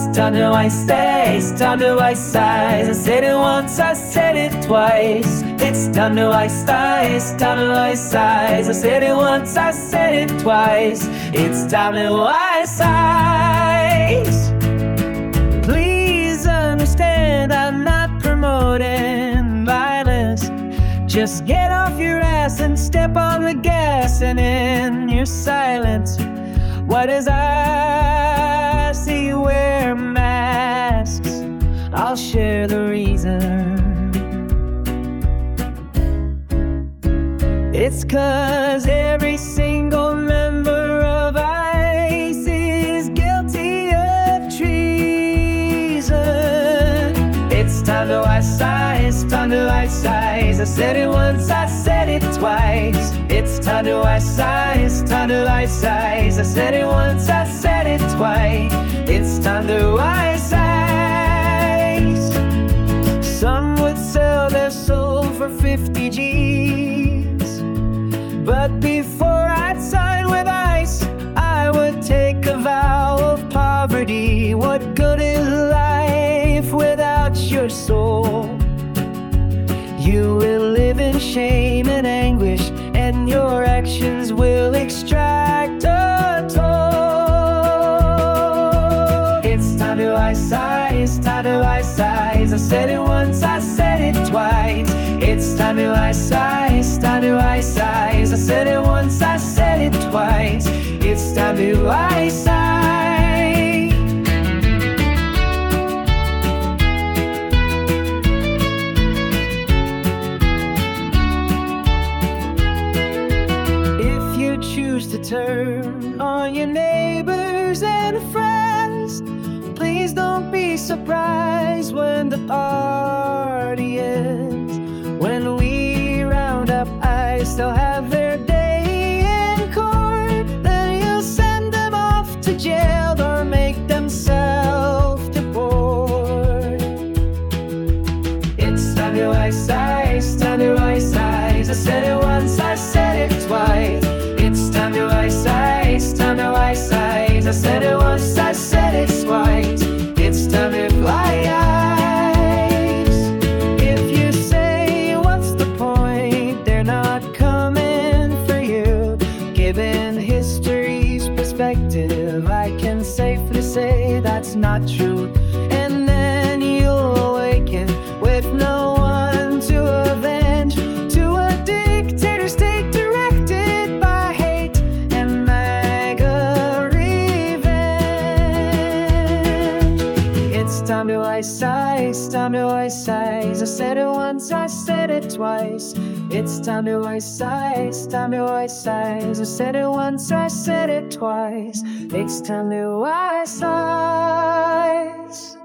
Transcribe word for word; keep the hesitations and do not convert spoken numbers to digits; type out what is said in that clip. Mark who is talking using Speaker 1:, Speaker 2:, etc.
Speaker 1: time to I say, it's time to I size. I said it once, I said it twice. It's time to I size, it's time to I size. I said it once, I said it twice. It's time to I size. Please understand, I'm not promoting violence. Just get off your ass and step on the gas, and in your silence, what is I see? Wear masks. I'll share the reason. It's 'cause every single member of ICE is guilty of treason. It's time to I size, time to I size. I said it once, I said it twice. It's time to I size, time to I size. I said it once, I said it twice. It's time to I size. Some would sell their soul for fifty G's, but before I'd sign with ICE, I would take a vow of poverty. What good is life without your soul? You will live in shame and anguish, and your actions will extract a toll. It's time to I size, time to I size. I said it once, I said it twice. It's time to I size, time to I size. I said it once, I said it twice. It's time to I size. Choose to turn on your neighbors and friends. Please don't be surprised when the party ends. When we round up ICE, they'll have their day in court. Then you'll send them off to jail or make them self-deport. It's time to I size, time to I size. I said it once, I said it twice. It's time to I size, time to I size. I said it once, I said it twice. It's time to I ice. If you say, what's the point? They're not coming for you. Given history's perspective, I can safely say that's not true. And then you'll awaken with no one to avenge, to a dictator state directed by time to I size, time to I size. I said it once, I said it twice. It's time to I size, time to I size. I said it once, I said it twice. It's time to I size.